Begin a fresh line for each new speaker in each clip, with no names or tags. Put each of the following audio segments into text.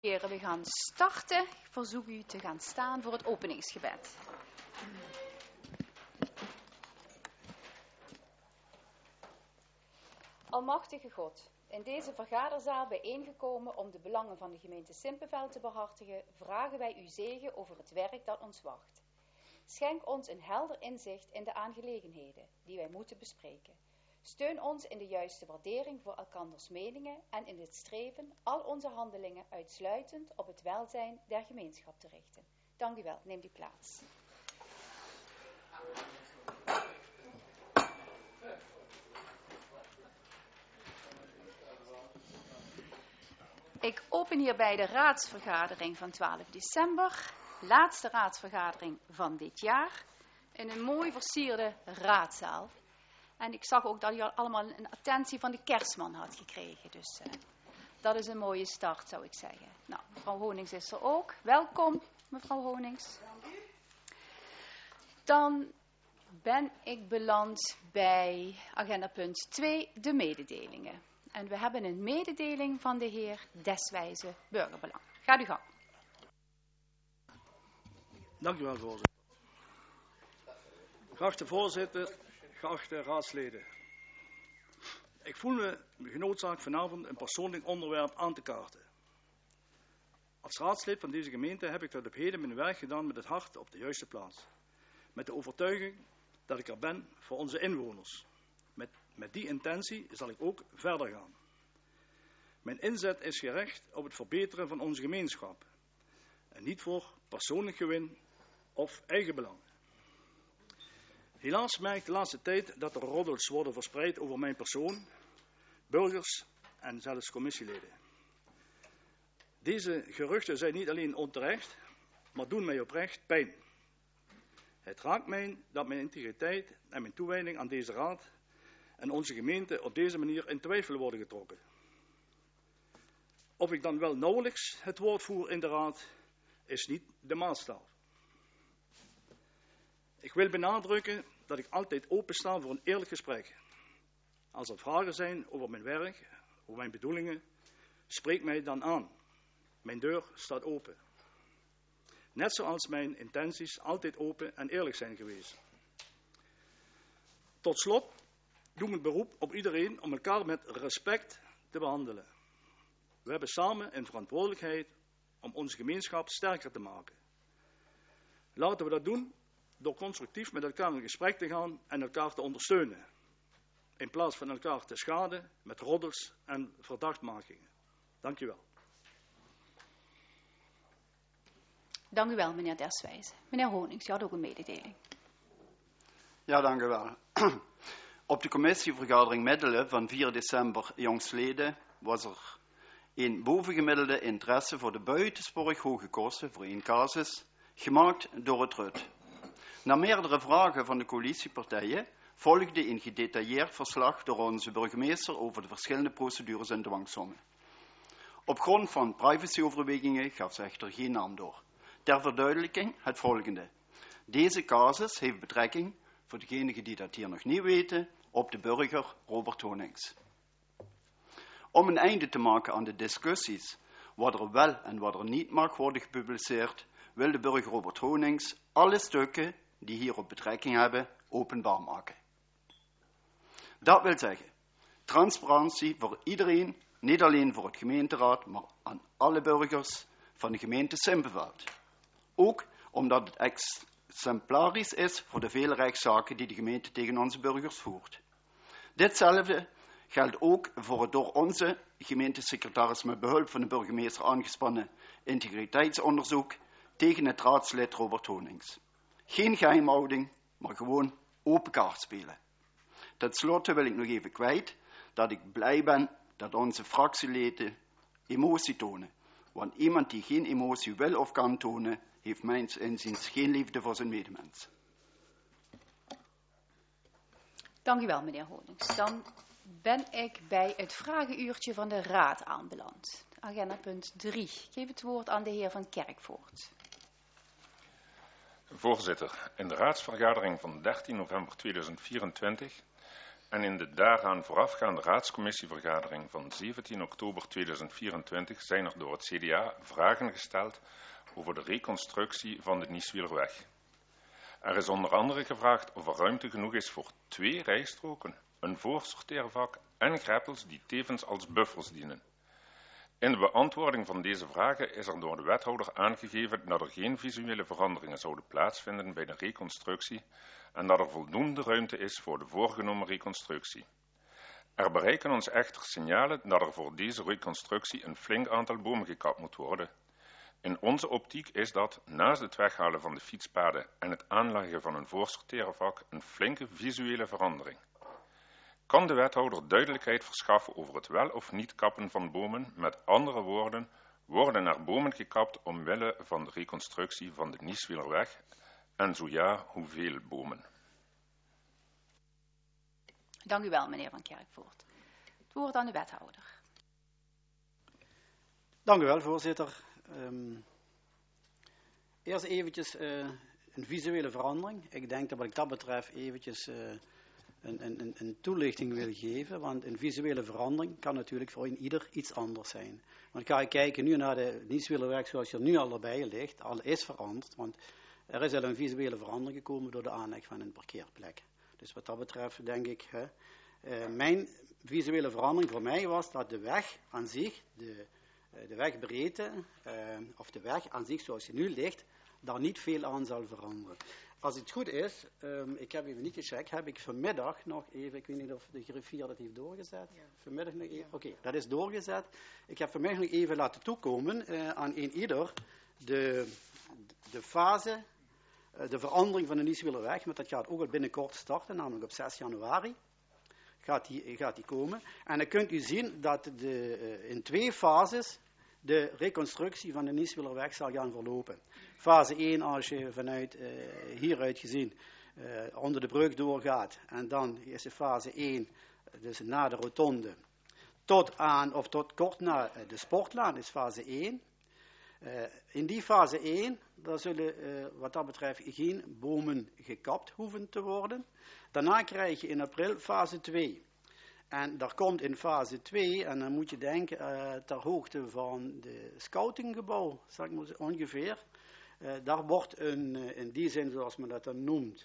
Heren, we gaan starten. Ik verzoek u te gaan staan voor het openingsgebed. Almachtige God, in deze vergaderzaal bijeengekomen om de belangen van de gemeente Simpelveld te behartigen, vragen wij uw zegen over het werk dat ons wacht. Schenk ons een helder inzicht in de aangelegenheden die wij moeten bespreken. Steun ons in de juiste waardering voor elkanders meningen en in het streven al onze handelingen uitsluitend op het welzijn der gemeenschap te richten. Dank u wel. Neem die plaats. Ik open hierbij de raadsvergadering van 12 december, laatste raadsvergadering van dit jaar, in een mooi versierde raadzaal. En ik zag ook dat u allemaal een attentie van de kerstman had gekregen. Dus dat is een mooie start, zou ik zeggen. Nou, mevrouw Honings is er ook. Welkom, mevrouw Honings. Dan ben ik beland bij agenda punt 2, de mededelingen. En we hebben een mededeling van de heer Deswijze Burgerbelang. Gaat u gang.
Dank u wel, voorzitter. Geachte voorzitter, geachte raadsleden. Ik voel me genoodzaakt vanavond een persoonlijk onderwerp aan te kaarten. Als raadslid van deze gemeente heb ik tot op heden mijn werk gedaan met het hart op de juiste plaats. Met de overtuiging dat ik er ben voor onze inwoners. Met die intentie zal ik ook verder gaan. Mijn inzet is gericht op het verbeteren van onze gemeenschap. En niet voor persoonlijk gewin of eigenbelang. Helaas merk ik de laatste tijd dat er roddels worden verspreid over mijn persoon, burgers en zelfs commissieleden. Deze geruchten zijn niet alleen onterecht, maar doen mij oprecht pijn. Het raakt mij dat mijn integriteit en mijn toewijding aan deze raad en onze gemeente op deze manier in twijfel worden getrokken. Of ik dan wel nauwelijks het woord voer in de raad, is niet de maatstaf. Ik wil benadrukken dat ik altijd opensta voor een eerlijk gesprek. Als er vragen zijn over mijn werk, over mijn bedoelingen, spreek mij dan aan. Mijn deur staat open. Net zoals mijn intenties altijd open en eerlijk zijn geweest. Tot slot doe ik het beroep op iedereen om elkaar met respect te behandelen. We hebben samen een verantwoordelijkheid om onze gemeenschap sterker te maken. Laten we dat doen door constructief met elkaar in gesprek te gaan en elkaar te ondersteunen. In plaats van elkaar te schaden met roddels en verdachtmakingen. Dank u wel.
Dank u wel, meneer Deswijze. Meneer Honings, u had ook een mededeling.
Ja, dank u wel. Op de commissievergadering middelen van 4 december jongstleden was er een bovengemiddelde interesse voor de buitensporig hoge kosten voor één casus, gemaakt door het RUT. Na meerdere vragen van de coalitiepartijen volgde een gedetailleerd verslag door onze burgemeester over de verschillende procedures en dwangsommen. Op grond van privacyoverwegingen gaf ze echter geen naam door. Ter verduidelijking het volgende. Deze casus heeft betrekking, voor degenen die dat hier nog niet weten, op de burger Robert Honings. Om een einde te maken aan de discussies wat er wel en wat er niet mag worden gepubliceerd, wil de burger Robert Honings alle stukken die hierop betrekking hebben openbaar maken. Dat wil zeggen, transparantie voor iedereen, niet alleen voor het gemeenteraad, maar aan alle burgers van de gemeente Simpelveld. Ook omdat het exemplarisch is voor de vele rechtszaken die de gemeente tegen onze burgers voert. Ditzelfde geldt ook voor het door onze gemeentesecretaris met behulp van de burgemeester aangespannen integriteitsonderzoek tegen het raadslid Robert Honings. Geen geheimhouding, maar gewoon open kaart spelen. Ten slotte wil ik nog even kwijt dat ik blij ben dat onze fractieleden emotie tonen. Want iemand die geen emotie wil of kan tonen, heeft mijns inziens geen liefde voor zijn medemens.
Dank u wel, meneer Honings. Dan ben ik bij het vragenuurtje van de raad aanbeland. Agenda punt 3. Ik geef het woord aan de heer Van Kerkvoort.
Voorzitter, in de raadsvergadering van 13 november 2024 en in de daaraan voorafgaande raadscommissievergadering van 17 oktober 2024 zijn er door het CDA vragen gesteld over de reconstructie van de Nieswielerweg. Er is onder andere gevraagd of er ruimte genoeg is voor 2 rijstroken, een voorsorteervak en greppels die tevens als buffers dienen. In de beantwoording van deze vragen is er door de wethouder aangegeven dat er geen visuele veranderingen zouden plaatsvinden bij de reconstructie en dat er voldoende ruimte is voor de voorgenomen reconstructie. Er bereiken ons echter signalen dat er voor deze reconstructie een flink aantal bomen gekapt moet worden. In onze optiek is dat, naast het weghalen van de fietspaden en het aanleggen van een voorsorteervak, een flinke visuele verandering. Kan de wethouder duidelijkheid verschaffen over het wel of niet kappen van bomen? Met andere woorden, worden er bomen gekapt omwille van de reconstructie van de Nieswielerweg? En zo ja, hoeveel bomen?
Dank u wel, meneer Van Kerkvoort. Het woord aan de wethouder.
Dank u wel, voorzitter. Eerst eventjes een visuele verandering. Ik denk dat wat ik dat betreft eventjes een toelichting wil geven, want een visuele verandering kan natuurlijk voor ieder iets anders zijn. Want ga ik kijken nu naar de Nieswielerweg zoals er nu al erbij ligt, al is veranderd, want er is al een visuele verandering gekomen door de aanleg van een parkeerplek. Dus wat dat betreft denk ik, mijn visuele verandering voor mij was dat de weg aan zich, de wegbreedte, of de weg aan zich zoals die nu ligt, daar niet veel aan zal veranderen. Als het goed is, ik heb even niet gecheckt, heb ik vanmiddag nog even, ik weet niet of de griffier dat heeft doorgezet. Ja. Vanmiddag nog even, oké, dat is doorgezet. Ik heb vanmiddag nog even laten toekomen aan ieder de fase, de verandering van de Nieswielerweg, maar dat gaat ook al binnenkort starten, namelijk op 6 januari. Gaat die komen. En dan kunt u zien dat in 2 fases de reconstructie van de Nieswielerweg zal gaan verlopen. Fase 1, als je vanuit hieruit gezien onder de brug doorgaat. En dan is de fase 1, dus na de rotonde, tot kort na de sportlaan, is fase 1. In die fase 1, daar zullen wat dat betreft geen bomen gekapt hoeven te worden. Daarna krijg je in april fase 2. En daar komt in fase 2, en dan moet je denken ter hoogte van de scoutinggebouw, zeg ik maar ongeveer. Daar wordt in die zin, zoals men dat dan noemt,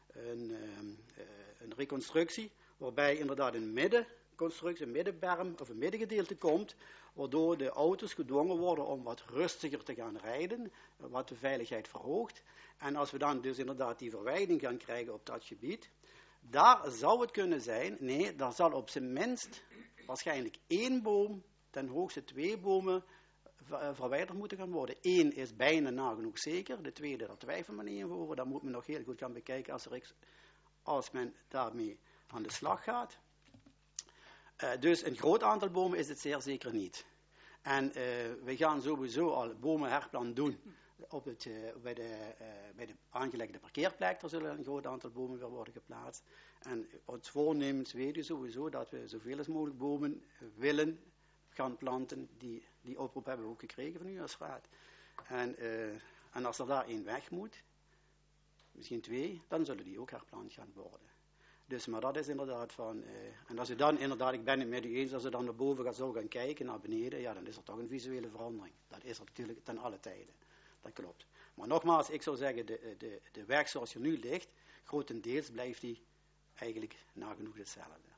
een reconstructie, waarbij inderdaad een middenconstructie, een middenberm of een middengedeelte komt, waardoor de auto's gedwongen worden om wat rustiger te gaan rijden, wat de veiligheid verhoogt. En als we dan dus inderdaad die verwijding gaan krijgen op dat gebied, daar zou het kunnen zijn, nee, daar zal op zijn minst waarschijnlijk 1 boom, ten hoogste 2 bomen verwijderd moeten gaan worden. 1 is bijna nagenoeg zeker, de tweede, daar twijfelt men niet over, daar moet men nog heel goed gaan bekijken als men daarmee aan de slag gaat. Dus een groot aantal bomen is het zeer zeker niet. En we gaan sowieso al bomenherplan doen bij de aangelegde parkeerplek. Er zullen een groot aantal bomen weer worden geplaatst. En ons voornemens weet u sowieso dat we zoveel als mogelijk bomen willen gaan planten. Die oproep hebben we ook gekregen van u als raad. En als er daar 1 weg moet, misschien 2, dan zullen die ook herplant gaan worden. Dus, maar dat is inderdaad van, en als u dan inderdaad, ik ben het met u eens, als u dan naar boven zou gaan kijken, naar beneden, ja, dan is er toch een visuele verandering. Dat is er natuurlijk ten alle tijden. Dat klopt. Maar nogmaals, ik zou zeggen, de weg zoals er nu ligt, grotendeels blijft die eigenlijk nagenoeg hetzelfde.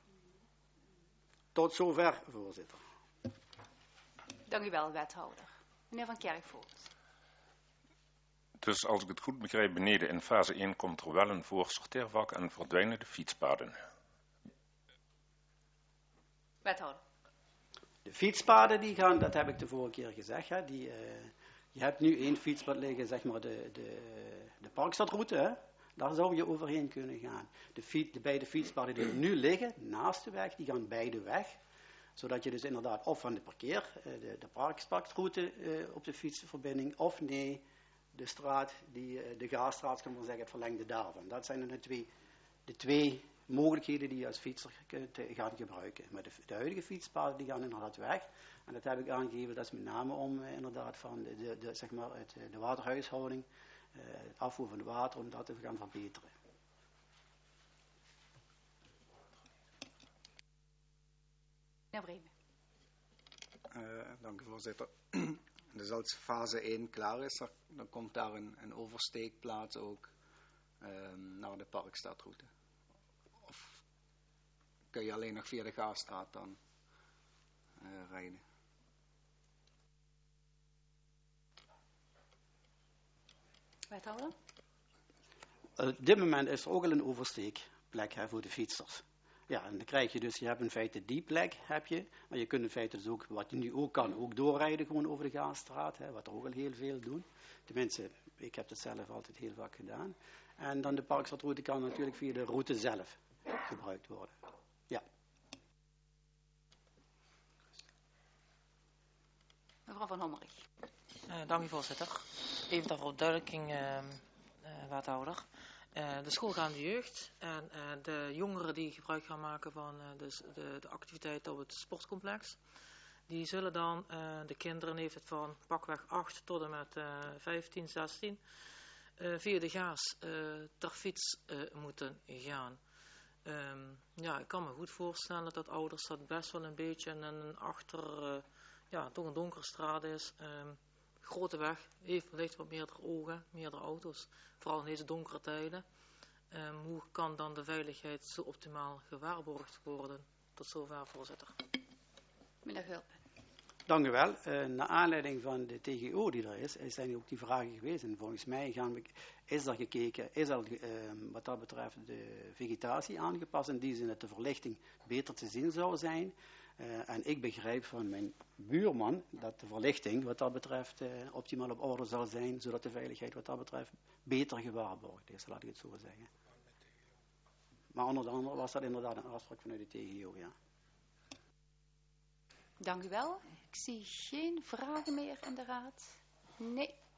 Tot zover, voorzitter.
Dank u wel, wethouder. Meneer Van Kerkvoort.
Dus als ik het goed begrijp, beneden in fase 1 komt er wel een voorsorteervak en verdwijnen de fietspaden.
Wethouder.
De fietspaden die gaan, dat heb ik de vorige keer gezegd, hè, je hebt nu 1 fietspad liggen, zeg maar de Parkstadroute, hè? Daar zou je overheen kunnen gaan. De beide fietspaden die er nu liggen, naast de weg, die gaan beide weg. Zodat je dus inderdaad of van de Parkstadroute op de fietsverbinding, of nee, de straat, de Gaasstraat, kan man zeggen, het verlengde daarvan. Dat zijn dan de twee mogelijkheden die je als fietser kunt gaan gebruiken. Maar de huidige fietspaden die gaan inderdaad weg. En dat heb ik aangegeven, dat is met name om inderdaad van zeg maar de waterhuishouding, het afvoer van het water, om dat te gaan verbeteren.
Meneer Bremen.
Dank u, voorzitter. Dus als fase 1 klaar is, dan komt daar een oversteekplaats ook naar de Parkstadroute. Of kun je alleen nog via de Gaasstraat dan rijden?
Wethouder?
Op dit moment is er ook al een oversteekplek voor de fietsers. Ja, en dan krijg je dus, je hebt in feite die plek, heb je, maar je kunt in feite dus ook, wat je nu ook kan, ook doorrijden gewoon over de Gaasstraat, wat er ook al heel veel doen. Tenminste, ik heb dat zelf altijd heel vaak gedaan. En dan de Parkstadroute kan natuurlijk via de route zelf gebruikt worden. Ja.
Mevrouw Van Hommerig.
Dank u, voorzitter. Even ter verduidelijking, wethouder. De schoolgaande jeugd en de jongeren die gebruik gaan maken van de activiteiten op het sportcomplex, die zullen dan, de kinderen heeft het van pakweg 8 tot en met 15, 16, via de Gaas ter fiets moeten gaan. Ja, ik kan me goed voorstellen dat ouders dat best wel een beetje een toch een donkere straat is. Grote weg, heeft wellicht wat meerdere ogen, meerdere auto's, vooral in deze donkere tijden. Hoe kan dan de veiligheid zo optimaal gewaarborgd worden? Tot zover, voorzitter.
Meneer Gulpen.
Dank u wel. Naar aanleiding van de TGO die er is, zijn ook die vragen geweest. En volgens mij is er gekeken, is al wat dat betreft de vegetatie aangepast, in die zin dat de verlichting beter te zien zou zijn. En ik begrijp van mijn buurman dat de verlichting wat dat betreft optimaal op orde zal zijn, zodat de veiligheid wat dat betreft beter gewaarborgd is, laat ik het zo zeggen. Maar onder andere was dat inderdaad een afspraak vanuit de TGO, ja.
Dank u wel. Ik zie geen vragen meer in de raad. Nee.